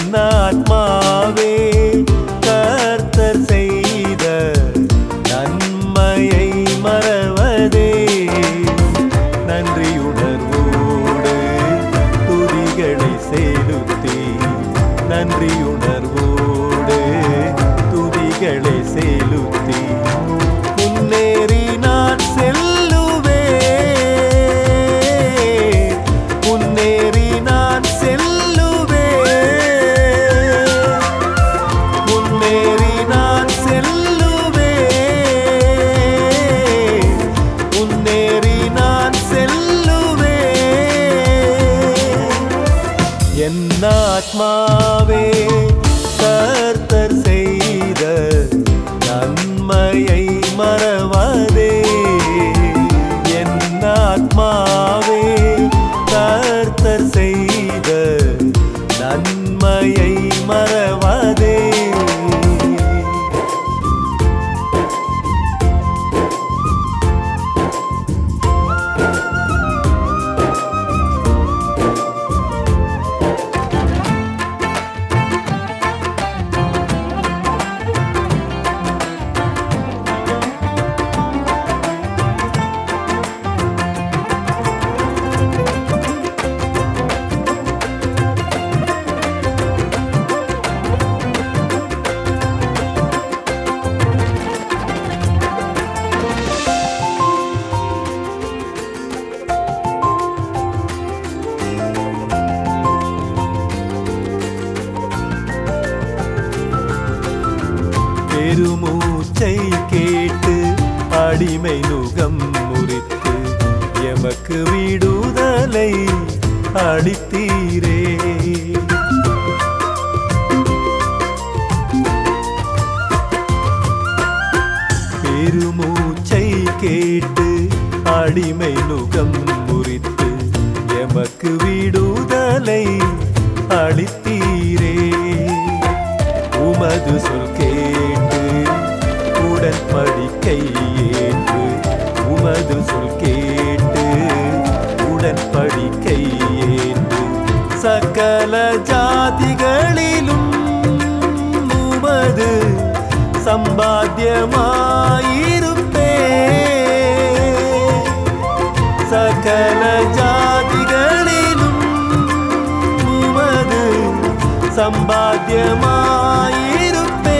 ஆத்மாவே கர்த்தர் செய்த நன்மையை மறவதே நன்றியுணர்வோடு துதிகளை செலுத்தி நன்றியுணர்வோடு துதிகளை செலுத்தி முன்னேறி நான் செல்லுவே முன்னேறி நான் செல்லுவே முன்னேறி நான் செல்லுவே முன்னேறி நான் செல்லுவே என் ஆத்மாவே கர்த்தர் செய்த நன்மையை மறவாதே என் ஆத்மாவே கர்த்தர் செய்த நன்மையை மறவாதே பெருமூச்சை கேட்டு அடிமை நுகம் முறித்து எமக்கு விடுதலை அளித்தீரே பெருமூச்சை கேட்டு அடிமை நுகம் முறித்து எமக்கு விடுதலை அளித்தீரே உமது சொல் கேட்டு உடன்படிக்கை ஏற்று உமது சொல் கேட்டு உடன்படிக்கை ஏற்று சகல ஜாதிகளிலும் உமது சம்பாத்தியமாயிருப்பே சகல ஜாதிகளிலும் உமது சம்பாத்தியமாயிருப்பே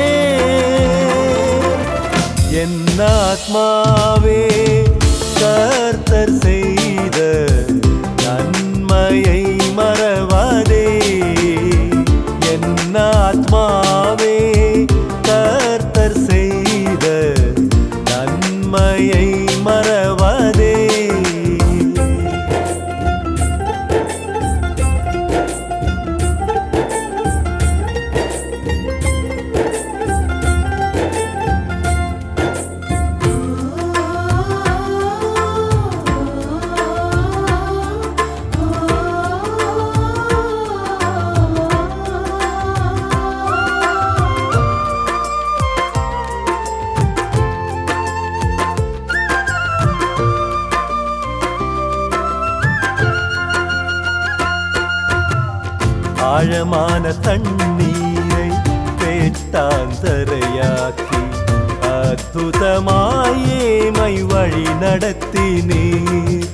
என் ஆத்மாவே கர்த்தர் செய்த நன்மையை மறவாதே என் ஆத்மாவே கர்த்தர் செய்த நன்மையை மறவாதே ஆழமான தண்ணீரை பேட்டாந்தரையாக்கி அற்புதமாயேமை வழி நடத்தினீர்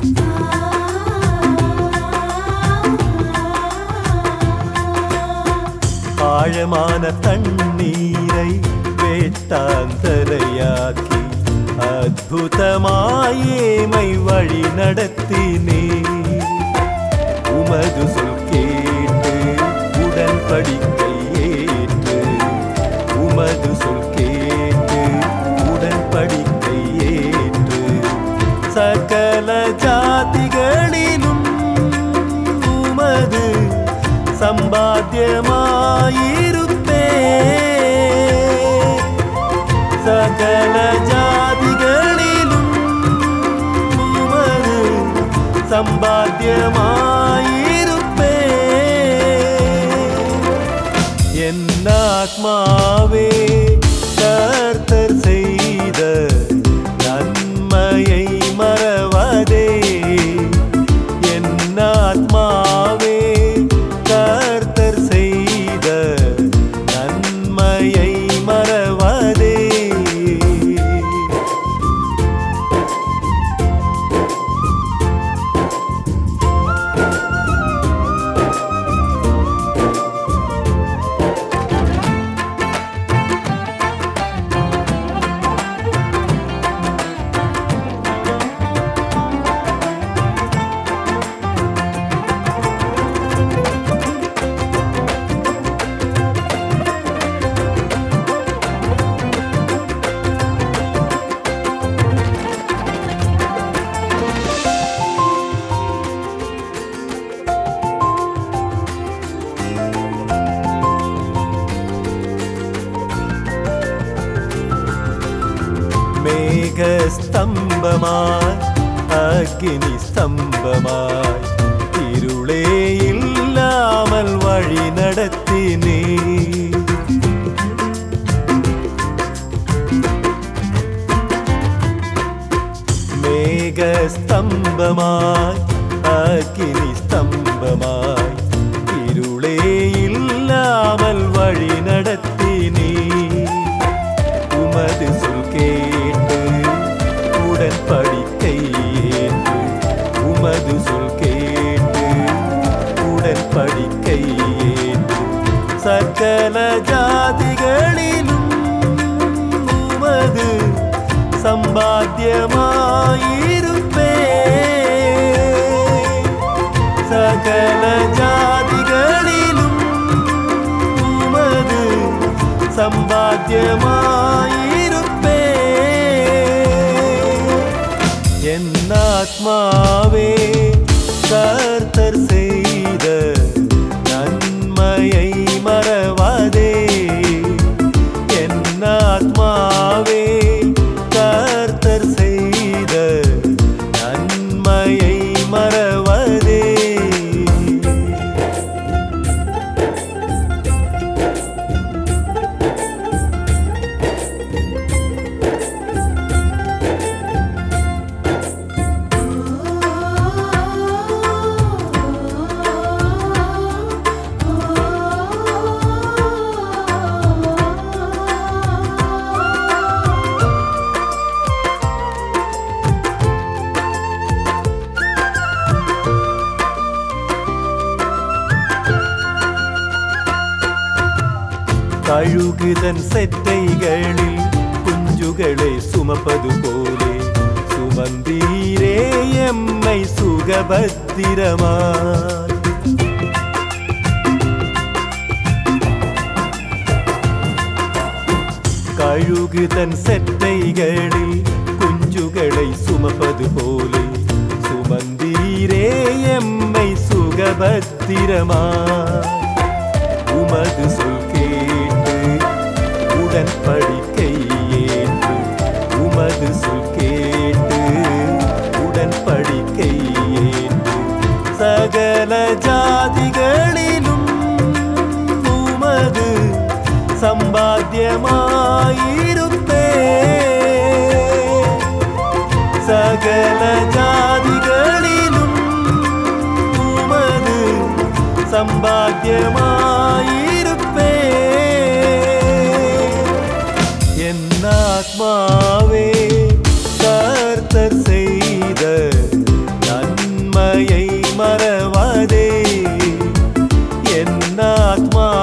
ஆழமான தண்ணீரை பேட்டாந்தரையாக்கி அற்புதமாயேமை வழி நடத்தினீர் உமது சொல் கேட்டு உடன்படிக்கை ஏற்று உமது சொல் கேட்டு உடன்படிக்கை ஏற்று சகல ஜாதிகளிலும் உமது சம்பாத்தியமாயிருப்பே சகல ஜாதிகளிலும் உமது சம்பாத்தியமாயிருப்பே என் ஆத்மாவே கர்த்தர் செய்த நன்மையை மறவாதே என் ஆத்மாவே கர்த்தர் செய்த സ്തംഭമായി അഗ്നി സ്തംഭമായി ഇരുളേ ഇല്ലാമൽ വഴി നടത്തി നീ മേഘസ്തംഭമായി അഗ്നി സ്തംഭമായി ഇരുളേ ഇല്ലാമൽ വഴി നടത്തി നീ உமது சொல் கேட்டு உடன்படிக்கை ஏற்று உமது சொல் கேட்டு உடன்படிக்கை ஏற்று சகல ஜாதிகளிலும் உமது சம்பாத்தியமாயிருப்பே சகல ஜாதிகளிலும் உமது சம்பாத்தியமாயிருப்பே என் ஆத்மாவே கர்த்தர் செய்த நன்மையை மறவாதே என் ஆத்மாவே கர்த்தர் செய்த நன்மையை மறவாதே കഴുകുതൻ സെറ്റൈകളിൽ കുഞ്ചുകളെ സുമപ്പതുപോലെ സുമന്തീരേ എമ്മൈ സുഖഭദ്രമായി കഴുകുതൻ സെറ്റൈകളിൽ കുഞ്ചുകളെ സുമപ്പതുപോലെ സുമന്തീരേ എമ്മൈ സുഖഭദ്രമായി உமது சொல் கேட்டு உடன்படிக்கை ஏற்று உமது சொல் கேட்டு உடன்படிக்கை ஏற்று சகல ஜாதிகளிலும் உமது சம்பாத்தியமாயிருப்பே சகல ஜாதிகளிலும் உமது சம்பாத்தியமாயிருப்பே என் ஆத்மாவே கர்த்தர் செய்த நன்மையை மறவாதே என் ஆத்மா